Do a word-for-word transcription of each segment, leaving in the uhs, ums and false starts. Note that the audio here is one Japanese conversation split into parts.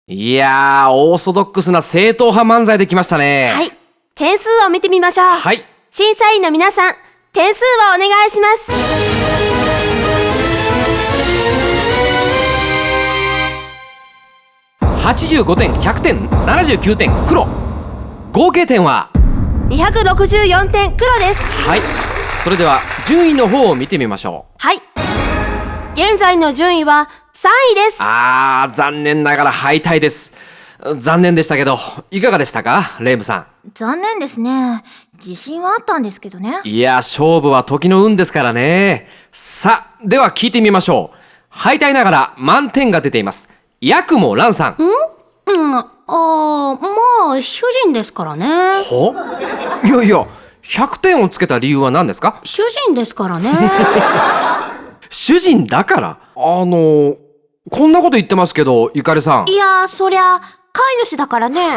いやー、オーソドックスな正統派漫才できましたね。 はい。点数を見てみましょう。 はい。 審査員の皆さん、点数をお願いします。 はちじゅうごてん、ひゃくてん、ななじゅうきゅうてん、黒。合計点はにひゃくろくじゅうよんてん、黒です。 はい。それでは順位の方を見てみましょう。 はい。現在の順位はさんいです。 あー、残念ながら敗退です。残念でしたけど、いかがでしたか、レイムさん。 残念ですね。自信はあったんですけどね。 いや、勝負は時の運ですからね。さあ、では聞いてみましょう。敗退ながら満点が出ています。八雲蘭さん。 うん、あー、まあ主人ですからね。 ほいやいや、ひゃくてんをつけた理由は何ですか？ 主人ですからね。 主人だから？あのこんなこと言ってますけど、ゆかりさん。 いや、そりゃ飼い主だからね。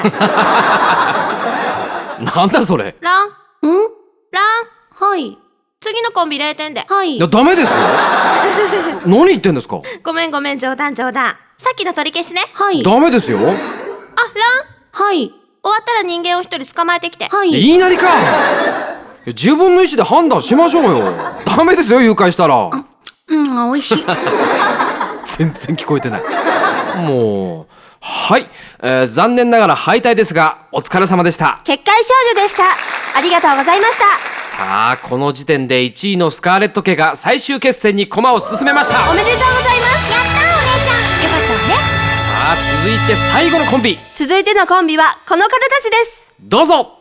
なんだそれ。 ランんランはい。 次のコンビれいてんで。 はいいや、ダメですよ。何言ってんですか？ ごめんごめん、冗談冗談。さっきの取り消しね。 はい。 ダメですよ。 あ、ランはい。 終わったら人間を一人捕まえてきて。 はい。 言いなりか。自分の意思で判断しましょうよ。ダメですよ、誘拐したら。 うん、美味しい。 全然聞こえてない。もうはい、えー、残念ながら敗退ですが、お疲れ様でした。 結界少女でした。ありがとうございました。 さあ、この時点でいちいのスカーレット家が最終決戦に駒を進めました。 おめでとうございます。 やったー、お姉ちゃん。よかったわね。 さあ、続いて最後のコンビ、 続いてのコンビはこの方たちです。 どうぞ。